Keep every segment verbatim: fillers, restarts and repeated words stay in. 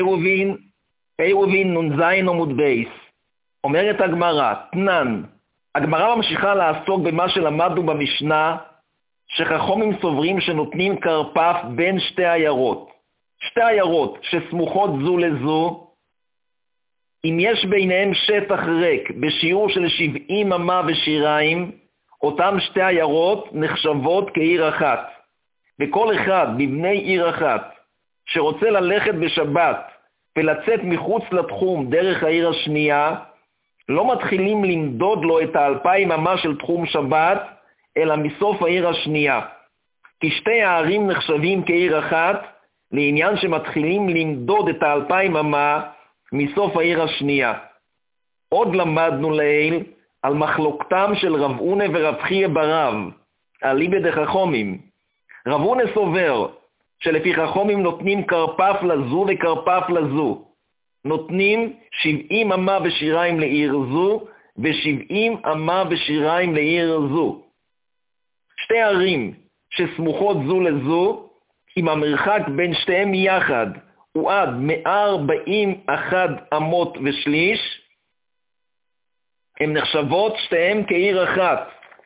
פירובין, פירובין נ"ז עמוד בייס. אומרת הגמרא, תנן, הגמרא ממשיכה לעסוק במה שלמדנו במשנה, שחכמים סוברים שנותנים קרפף בין שתי עיירות. שתי עיירות שסמוכות זו לזו, אם יש ביניהם שטח ריק בשיעור של שבעים אמה ושיריים, אותם שתי עיירות נחשבות כעיר אחת. וכל אחד מבני עיר אחת שרוצה ללכת בשבת ולצאת מחוץ לתחום דרך העיר השנייה, לא מתחילים למדוד לו את האלפיים אמה של תחום שבת, אלא מסוף העיר השנייה. כי שתי הערים נחשבים כעיר אחת, לעניין שמתחילים למדוד את האלפיים אמה מסוף העיר השנייה. עוד למדנו לעיל על מחלוקתם של רב אונה ורב חייא ברב, אליבא דחכמים. רב אונה סובר שלפי חכמים נותנים קרפף לזו וקרפף לזו. נותנים שבעים אמה ושיריים לעיר זו, ושבעים אמה ושיריים לעיר זו. שתי ערים שסמוכות זו לזו, אם המרחק בין שתיהם יחד הוא עד מאה ארבעים ואחת אמות ושליש, הן נחשבות שתיהם כעיר אחת.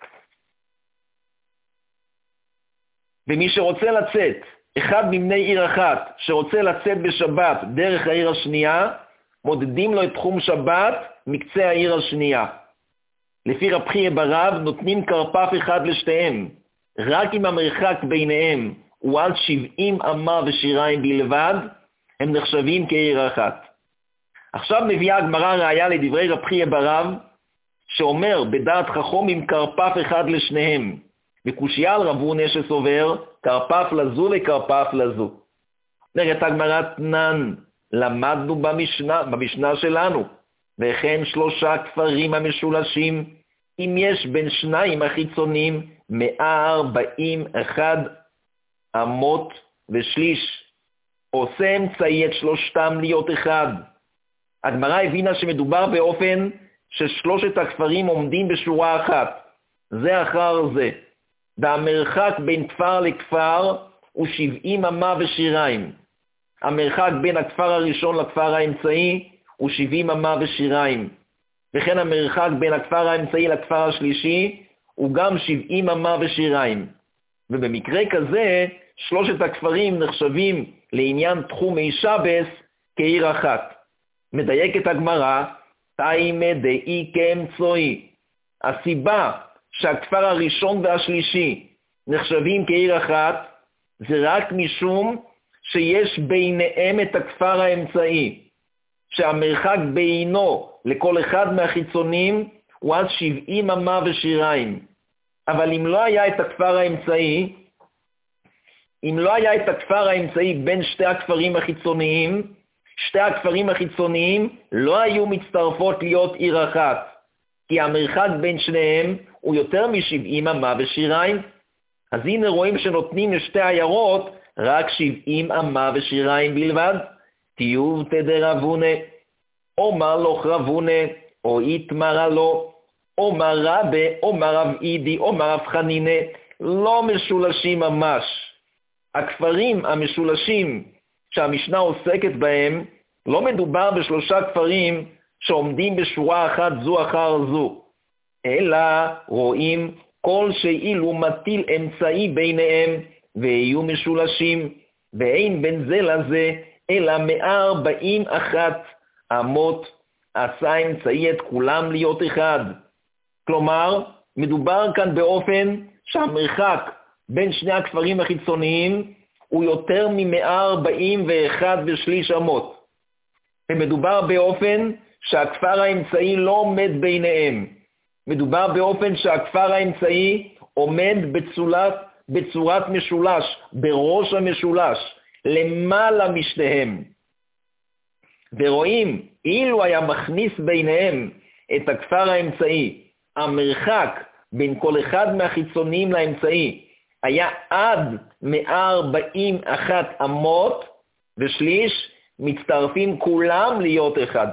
ומי שרוצה לצאת, אחד מבני עיר אחת שרוצה לצאת בשבת דרך העיר השנייה, מודדים לו את תחום שבת מקצה העיר השנייה. לפי רב חייא ברב נותנים קרפף אחד לשתיהם, רק אם המרחק ביניהם הוא עד שבעים אמה ושיריים בלבד, הם נחשבים כעיר אחת. עכשיו מביאה הגמרא ראיה לדברי רב חייא ברב, שאומר בדעת חכמים קרפף אחד לשניהם, וקושיה על רב אונה שסובר קרפף לזו וקרפף לזו. אומרת הגמרא, תנן, למדנו במשנה, במשנה שלנו, וכן שלושה כפרים המשולשים, אם יש בין שניים החיצונים מאה ארבעים ואחת אמות ושליש, עושה אמצעי את שלושתם להיות אחד. הגמרא הבינה שמדובר באופן ששלושת הכפרים עומדים בשורה אחת, זה אחר זה. והמרחק בין כפר לכפר הוא שבעים אמה ושיריים. המרחק בין הכפר הראשון לכפר האמצעי הוא שבעים אמה ושיריים. וכן המרחק בין הכפר האמצעי לכפר השלישי הוא גם שבעים אמה ושיריים. ובמקרה כזה, שלושת הכפרים נחשבים לעניין תחומי שבס כעיר אחת. מדייקת הגמרא, תאימא דאי כאמצעי. הסיבה שהכפר הראשון והשלישי נחשבים כעיר אחת, זה רק משום שיש ביניהם את הכפר האמצעי, שהמרחק בינו לכל אחד מהחיצונים הוא עד שבעים אמה ושיריים. אבל אם לא היה את הכפר האמצעי, אם לא היה את הכפר האמצעי בין שתי הכפרים החיצוניים, שתי הכפרים החיצוניים לא היו מצטרפות להיות עיר אחת, כי המרחק בין שניהם הוא יותר מ-שבעים אמה ושיריים. אז הנה רואים שנותנים לשתי עיירות רק שבעים אמה ושיריים בלבד. תיוב תדר רב אונה, אומר לו רב אונה, או איתמר לו, אומר רבה, אומר רב אידי, אומר רב חנינה, לא משולשים ממש. הכפרים המשולשים שהמשנה עוסקת בהם, לא מדובר בשלושה כפרים שעומדים בשורה אחת זו אחר זו, אלא רואים כל שאילו מטיל אמצעי ביניהם ויהיו משולשים, ואין בין זה לזה אלא מאה ארבעים ואחת אמות, עשה אמצעי את כולם להיות אחד. כלומר, מדובר כאן באופן שהמרחק בין שני הכפרים החיצוניים הוא יותר מ-מאה ארבעים ואחת ושליש אמות. ומדובר באופן שהכפר האמצעי לא עומד ביניהם. מדובר באופן שהכפר האמצעי עומד בצורת, בצורת משולש, בראש המשולש, למעלה משניהם. ורואים, אילו היה מכניס ביניהם את הכפר האמצעי, המרחק בין כל אחד מהחיצוניים לאמצעי היה עד מאה ארבעים ואחת אמות ושליש, מצטרפים כולם להיות אחד.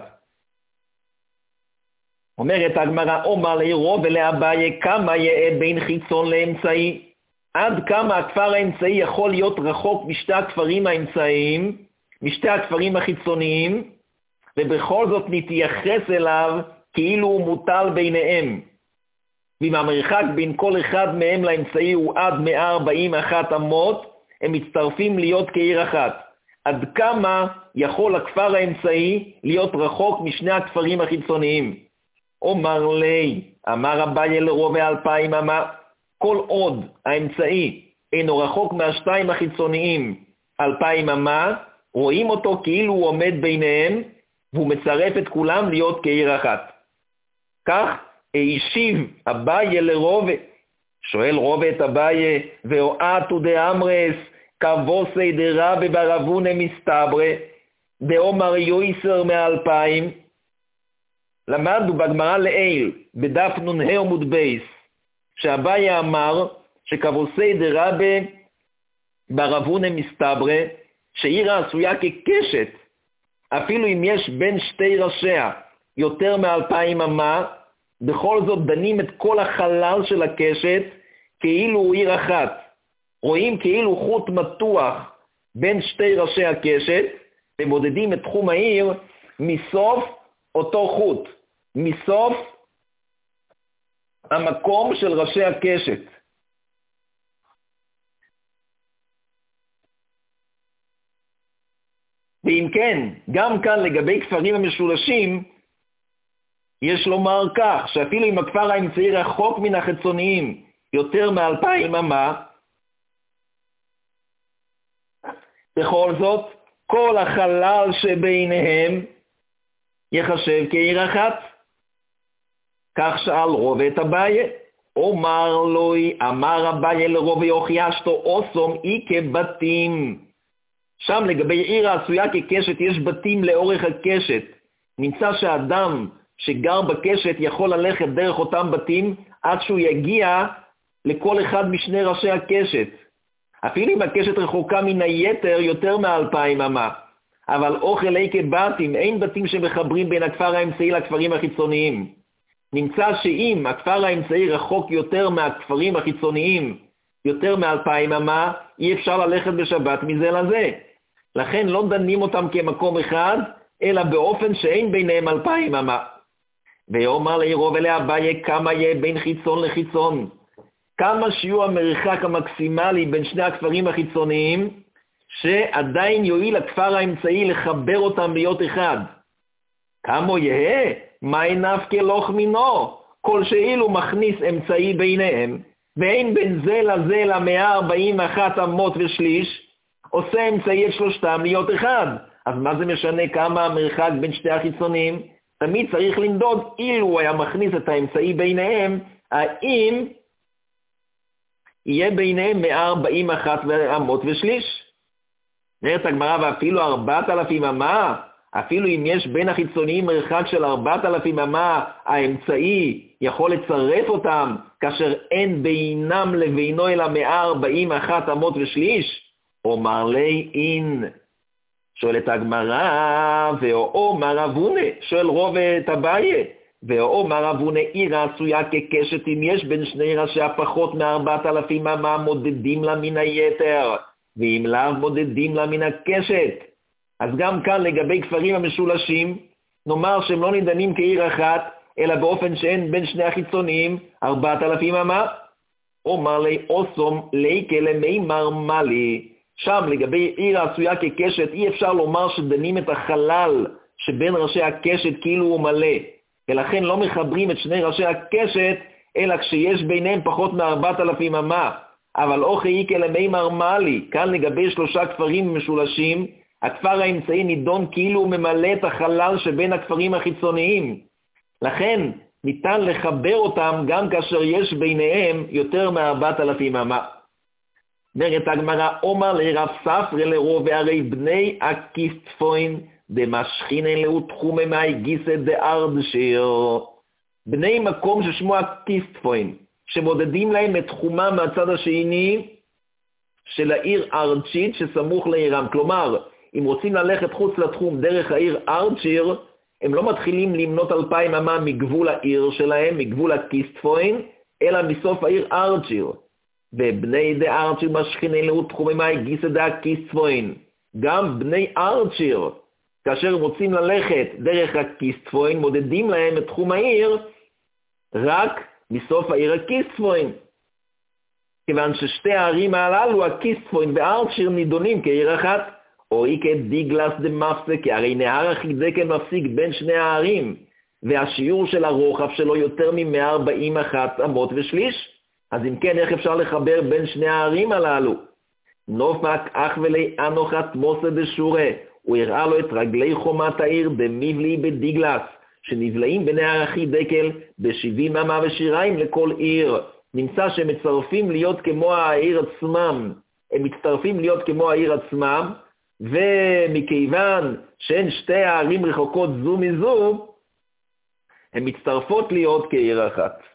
אומרת הגמרא, אומר לעירו ולאביי, כמה יהיה בין חיצון לאמצעי? עד כמה הכפר האמצעי יכול להיות רחוק משתי הכפרים האמצעיים, משתי הכפרים החיצוניים, ובכל זאת נתייחס אליו כאילו הוא מוטל ביניהם. ואם המרחק בין כל אחד מהם לאמצעי הוא עד מאה ארבעים ואחת אמות, הם מצטרפים להיות כעיר אחת. עד כמה יכול הכפר האמצעי להיות רחוק משני הכפרים החיצוניים? אומר לי, אמר אביי לרובה אלפיים אמה, כל עוד האמצעי אינו רחוק מהשתיים החיצוניים אלפיים אמה, רואים אותו כאילו הוא עומד ביניהם, והוא מצרף את כולם להיות כעיר אחת. כך הישיב אביי לרובה. שואל רובה את אביי, ואוהתו דאמרס, כבוסי דרבה ברבונה מסתברא, דאמר יויסר מאלפיים. למדנו בגמרא לעיל, בדף נ"ה עמוד בייס, שאביי אמר שכבוסי דרבה ברבונה מסתברא, שעיר עשויה כקשת, אפילו אם יש בין שתי ראשיה יותר מאלפיים אמה, בכל זאת דנים את כל החלל של הקשת כאילו הוא עיר אחת. רואים כאילו חוט מתוח בין שתי ראשי הקשת, ומודדים את תחום העיר מסוף אותו חוט, מסוף המקום של ראשי הקשת. ואם כן, גם כאן לגבי כפרים המשולשים, יש לומר כך, שאפילו אם הכפר האמצעי רחוק מן החיצוניים יותר מאלפיים אמה, בכל זאת, כל החלל שביניהם יחשב כעיר אחת. כך שאל רובה את אביי, אומר לו, אמר אביי לרובה יוחיישתו אוסום אי כבתים. שם לגבי עיר העשויה כקשת יש בתים לאורך הקשת. נמצא שהאדם שגר בקשת יכול ללכת דרך אותם בתים עד שהוא יגיע לכל אחד משני ראשי הקשת. אפילו אם הקשת רחוקה מן היתר יותר מאלפיים אמה. אבל אוכל אי כבתים, אין בתים שמחברים בין הכפר האמצעי לכפרים החיצוניים. נמצא שאם הכפר האמצעי רחוק יותר מהכפרים החיצוניים, יותר מאלפיים אמה, אי אפשר ללכת בשבת מזה לזה. לכן לא דנים אותם כמקום אחד, אלא באופן שאין ביניהם אלפיים אמה. ויאמר לירוב אליה אביי, כמה יהיה בין חיצון לחיצון? כמה שיהיו המרחק המקסימלי בין שני הכפרים החיצוניים, שעדיין יועיל הכפר האמצעי לחבר אותם להיות אחד? כמה יהיה? מה נפקא לוך מינו? כל שאילו מכניס אמצעי ביניהם, ואין בין זה לזה ל-מאה ארבעים ואחת אמות ושליש, עושה אמצעי את שלושתם להיות אחד. אז מה זה משנה כמה המרחק בין שתי החיצונים? תמיד צריך למדוד אילו הוא היה מכניס את האמצעי ביניהם, האם יהיה ביניהם מאה ארבעים ואחת אמות ושליש. נראית הגמרא, ואפילו ארבעת אלפים אמה, אפילו אם יש בין החיצוניים מרחק של ארבעת אלפים אמה, האמצעי יכול לצרף אותם, כאשר אין בינם לבינו אלא מאה ארבעים ואחת אמות ושליש. אומר לי אין. שואלת הגמרא, ואומר אבונה, שואל רובה את אביי, ואומר אבונה, עיר עשויה כקשת, אם יש בין שני ראשיה פחות מארבעת אלפים אמה, מודדים לה מן היתר, ואם לאו מודדים לה מן הקשת. אז גם כאן לגבי כפרים המשולשים, נאמר שהם לא נידנים כעיר אחת, אלא באופן שאין בין שני החיצוניים ארבעת אלפים אמה. אומר לי, אוסום ליקה למימר מלי. שם לגבי עיר העשויה כקשת, אי אפשר לומר שדנים את החלל שבין ראשי הקשת כאילו הוא מלא, ולכן לא מחברים את שני ראשי הקשת, אלא כשיש ביניהם פחות מארבעת אלפים אמה. אבל אוכי איקה למימר מלי, כאן לגבי שלושה כפרים משולשים, הכפר האמצעי נידון כאילו הוא ממלא את החלל שבין הכפרים החיצוניים. לכן ניתן לחבר אותם גם כאשר יש ביניהם יותר מארבעת אלפים אמה. נראית הגמרא, אומר לרב ספרא לרובה, הרי בני הקיסטפוין דמשכינן לאו תחומי מאי גיסא דארדשיר. בני מקום ששמו הקיסטפוין, שמודדים להם את תחומם מהצד השני של העיר ארצ'ית שסמוך לעירם. כלומר, אם רוצים ללכת חוץ לתחום דרך העיר ארצ'יר, הם לא מתחילים למנות אלפיים אמה מגבול העיר שלהם, מגבול הקיסטפוין, אלא מסוף העיר ארצ'יר. ובני דארצ'יר משכינן לאו תחומי מאי גיסא דאקיסטפוין. גם בני ארצ'יר, כאשר רוצים ללכת דרך הקיסטפוין, מודדים להם את תחום העיר רק מסוף העיר הקיסטפוין. כיוון ששתי הערים הללו, הקיסטפוין וארצ'יר, נידונים כעיר אחת. או איקה דיגלס דמפסק, כי הרי נהר החידקל מפסיק בין שני הערים, והשיעור של הרוחב שלו יותר מ-מאה ארבעים ואחת אמות ושליש. אז אם כן, איך אפשר לחבר בין שני הערים הללו? נופק אך ולי אנוחת מוסה דשורה, הוא הראה לו את רגלי חומת העיר דמיבלי בדיגלס, שנבלעים בנהר החידקל ב-שבעים אמה ושיריים לכל עיר. נמצא שהם מצטרפים להיות כמו העיר עצמם, הם מצטרפים להיות כמו העיר עצמם, ומכיוון שהן שתי הערים רחוקות זו מזו, הן מצטרפות להיות כעיר אחת.